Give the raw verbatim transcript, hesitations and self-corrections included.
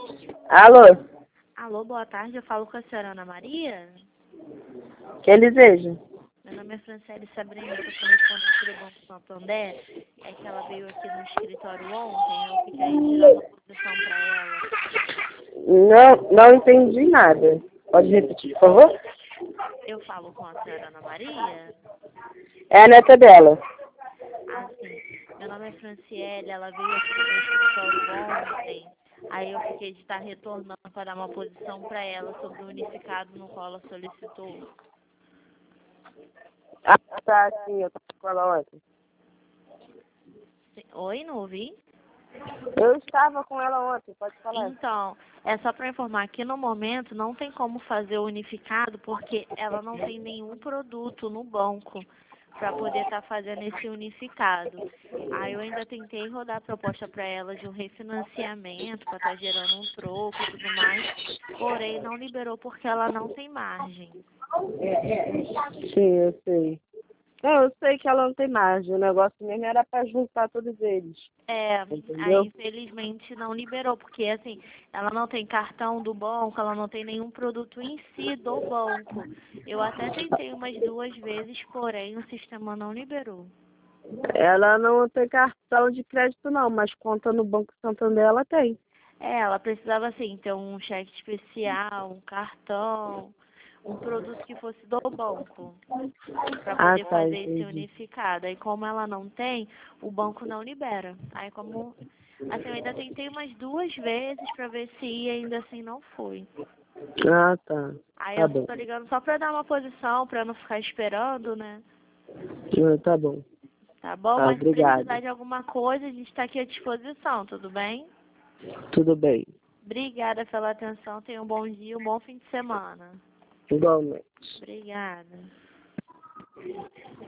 Alô? Alô, boa tarde. Eu falo com a senhora Ana Maria. Quem deseja? Meu nome é Franciele Sabrina, eu sou correspondente do Banco Santander. É que ela veio aqui no escritório ontem, eu fiquei de dar uma posição para ela. Não, não entendi nada. Pode repetir, por favor? Eu falo com a senhora Ana Maria. É a neta dela. Ah, sim. Meu nome é Franciele, ela veio aqui no meu escritório ontem. Aí eu fiquei de estar retornando para dar uma posição para ela sobre o unificado no qual ela solicitou. Ah, tá, sim, eu tava com ela ontem. Oi, não ouvi? Eu estava com ela ontem, pode falar. Então, é só para informar que no momento não tem como fazer o unificado porque ela não tem nenhum produto no banco para poder estar fazendo esse unificado. Aí eu ainda tentei rodar a proposta para ela de um refinanciamento para estar gerando um troco e tudo mais, porém não liberou porque ela não tem margem. Sim, eu sei. Não, eu sei que ela não tem margem. O negócio mesmo era para juntar todos eles. É, aí Entendeu? infelizmente não liberou, porque assim, ela não tem cartão do banco, ela não tem nenhum produto em si do banco. Eu até tentei umas duas vezes, porém o sistema não liberou. Ela não tem cartão de crédito não, mas conta no Banco Santander ela tem. É, ela precisava assim, ter um cheque especial, um cartão, um produto que fosse do banco, para Ah, poder tá, fazer esse entendi. unificado. Aí como ela não tem, o banco não libera. Aí como assim, eu ainda tentei umas duas vezes para ver se ia, ainda assim não foi. Ah, tá. Aí Tá eu só bom. tô ligando só pra dar uma posição, pra não ficar esperando, né? Ah, tá bom. Tá bom? Tá, Mas se precisar obrigado. de alguma coisa, a gente tá aqui à disposição, tudo bem? Tudo bem. Obrigada pela atenção, tenha um bom dia, um bom fim de semana. Igualmente. Obrigada.